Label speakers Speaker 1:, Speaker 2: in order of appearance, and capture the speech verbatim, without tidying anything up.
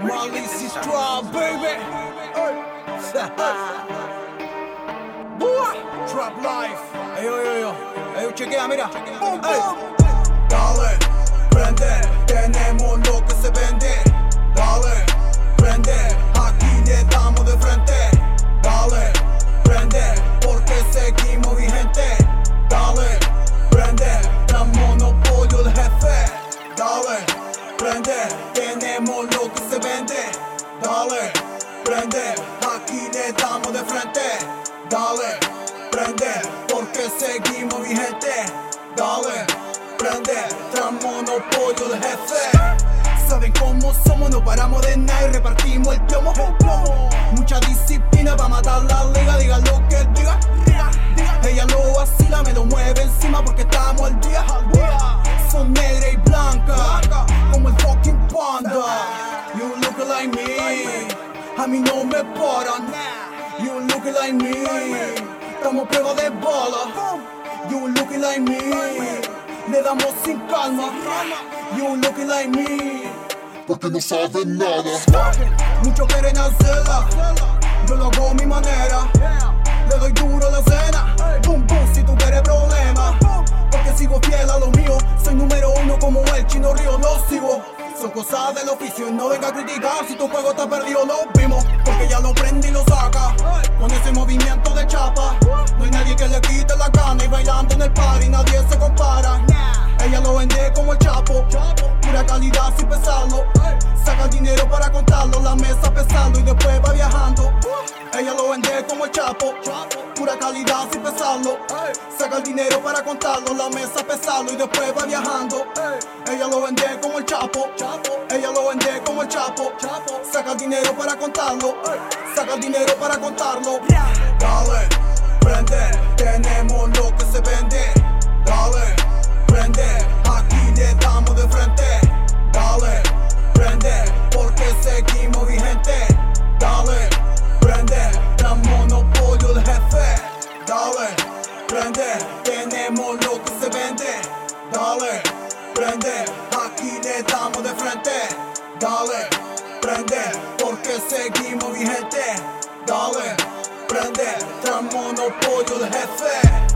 Speaker 1: Malice Trap, baby. Trap Life. Ey, yo, yo, yo. Ey, chequea, mira. Ey. Dale, prende, tenemos lo que se vende. Dale, prende, aquí le damos de frente. Dale, prende, porque seguimos vigente. Dale, prende, la monopolio del jefe. Dale, prende, tenemos lo que se vende. Dale, prende, aquí le damos de frente. Dale, prende, porque seguimos vigente. Dale, prende, tras monopolio del jefe. Saben cómo somos, no paramos de nada y repartimos el plomo. Mucha disciplina para matar la liga, diga lo que diga. Ella lo vacila, me lo mueve encima porque estamos al día. Son negra y blanca, como el fucking panda. You look like me, a mí no me paran. You look like me, estamos prueba de bala. You look like me, le damos sin calma. You look like me,
Speaker 2: porque no saben nada.
Speaker 1: Muchos quieren hacerla, yo lo hago a mi manera. Le doy duro a la escena, boom boom si tú quieres problemas. Porque sigo fiel a lo mío, soy número uno como el Chino Río, lo sigo. Son cosas del oficio y no venga a criticar si tu juego está perdido, lo vimos. Porque ya lo prende y lo saca, con ese movimiento de chapa. No hay nadie que le quite la gana y bailando en el party nadie se compara. Ella lo vende como el Chapo, pura calidad sin pesarlo. Saca el dinero para contarlo, la mesa pesarlo y después va viajando. Ella lo vende como el Chapo, pura calidad sin pesarlo. Saca el dinero para contarlo, la mesa pesarlo y después va viajando. Ella lo vende como el Chapo, ella lo vende como el Chapo. Saca el dinero para contarlo, saca el dinero para contarlo. Dale, prende, tenemos lo que se vende. Dale, prende, aquí le damos de frente. Dale, prende, porque seguimos vigente. Dale, prende, la monopolio del jefe. Dale, prende, tenemos lo que se vende. Dale, prende, aquí le damos de frente. Dale, prende, porque seguimos vigente. Dale, prende, tras monopolio del jefe.